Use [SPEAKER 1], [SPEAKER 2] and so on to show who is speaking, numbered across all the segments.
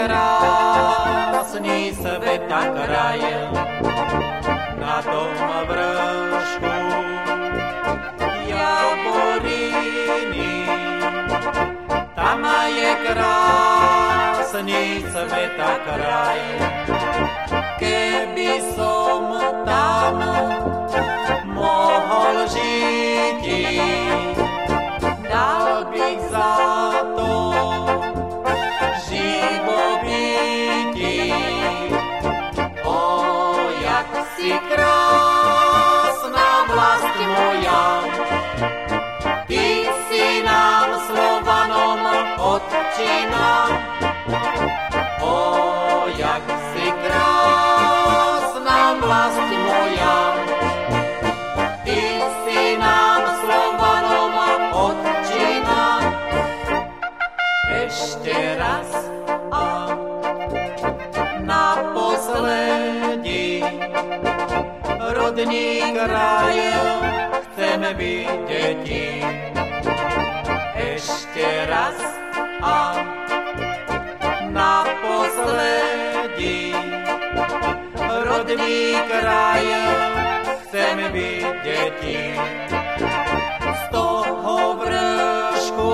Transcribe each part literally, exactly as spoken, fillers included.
[SPEAKER 1] krásny sveta kraj, na tom vršku Javoriny. Tam je krásny sveta kraj, keby som tam mohol žiť, dal bych za to živobytí. O, jak si krásna vlast moja, ty si nám Slovanom otčina. O, jak si krásna vlast moja, ty si nám Slovanom otčina. Ešte raz a naposledy, rodný kraj chcem vidieť. Ešte raz a naposledy, rodný kraj chcem vidieť. Z toho vršku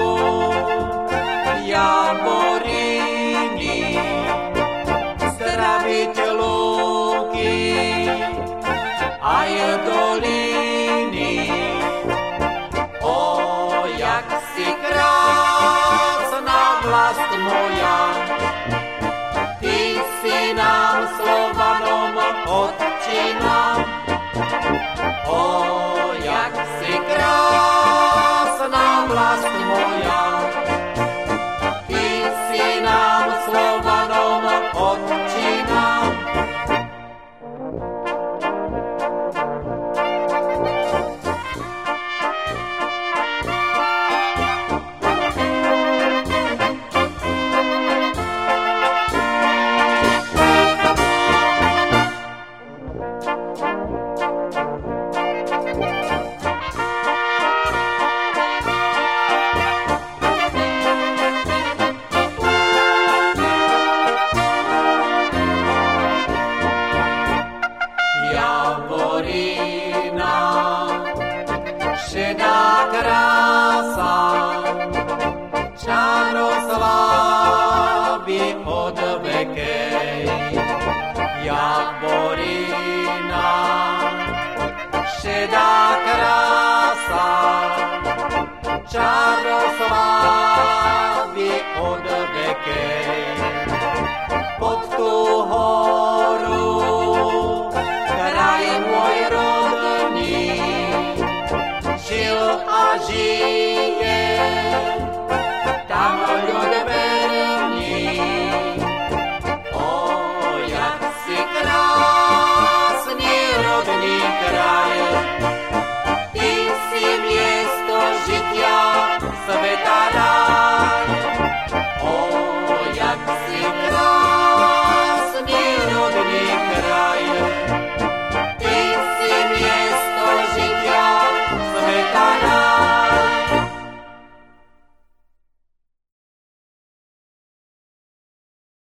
[SPEAKER 1] Javoriny zdraviť lúky aj doliny. O, jak si krásna vlast moja, ty si nám Slovanom otčina. O, jak si krásna vlast moja, ty si nám Slovanom otčina. Javorina, šedá krása, čaroslávy od vekej. Javorina, šedá krása, čaroslávy od vekej. Pod tú horu kraj môj rodný žil a žil.